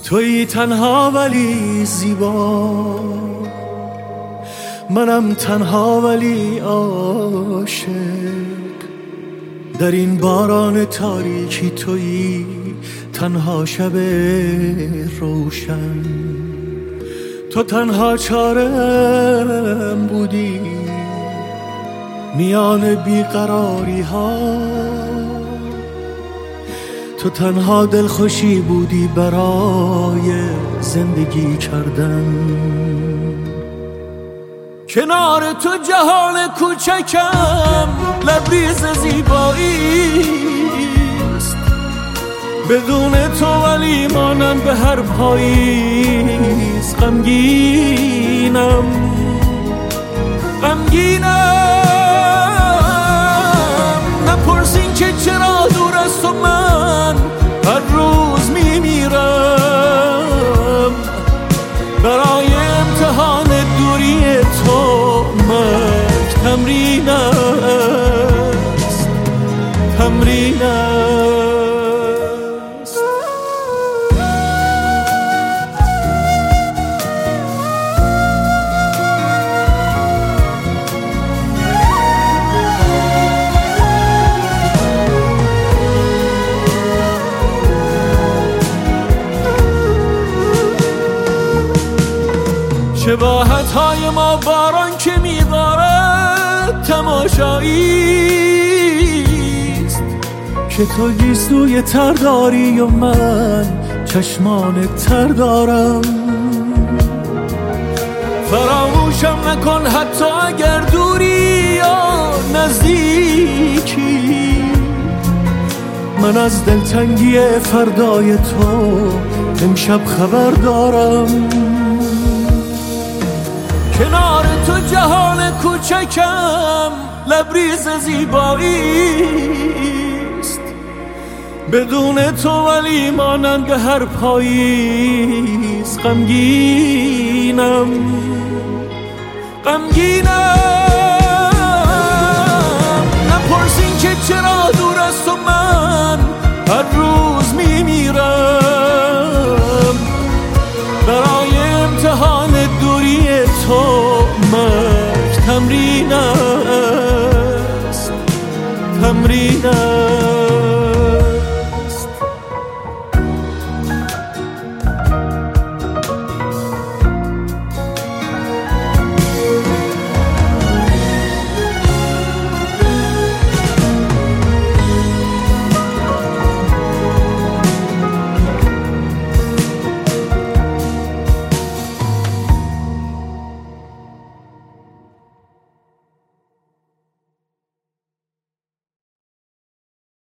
تویی تنها ولی زیبا، منم تنها ولی عاشق. در این باران تاریکی تویی تنها شب روشن. تو تنها چارم بودی میان بیقراری ها، تو تنها دلخوشی بودی برای زندگی کردن. کنار تو جهان کوچکم لبریز زیباییست، بدون تو ولی مانم به هر پاییز. غمگینم نپرسین که چرا دور از تو من هر روز میمیرم. برای امتحان دوری تو مرگ تمرین است، تمرین است. شباهت‌های ما باران که می‌بارد تماشاییست، که تو گیسوی تر داری و من چشمان تر دارم. فراموشم نکن حتی اگر دوری یا نزدیکی، من از دلتنگی فردای تو امشب خبر دارم. کنار تو جهان کوچکم لبریز زیباییست، بدون تو ولی مانند به هر پاییز. غمگینم نپرسین که چرا دور از تو من هر روز میمیرم. برای امتحان دوری تو مرگ تمرین است، تمرین است.